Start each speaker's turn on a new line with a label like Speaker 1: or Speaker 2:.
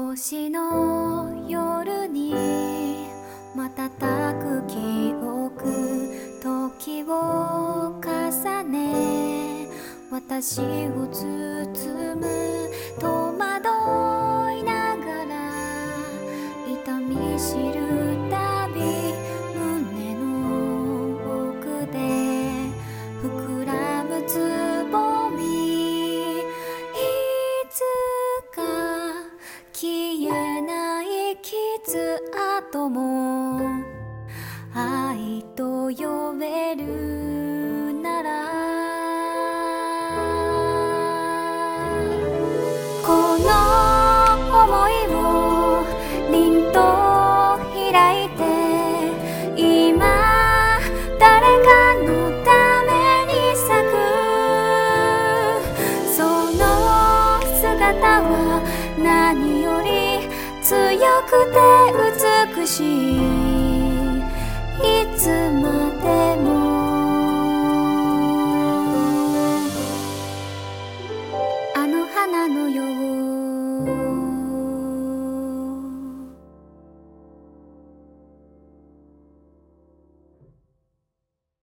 Speaker 1: 年の夜に瞬く記憶、時を重ね私を包む戸惑いながら痛み知るたび胸の奥で膨らむつぼみ、いつか消えない傷跡も愛と呼べるなら、この想いを凛と開いて今誰かのために咲く、その姿は何より強くて美しい、いつまでもあの花のよう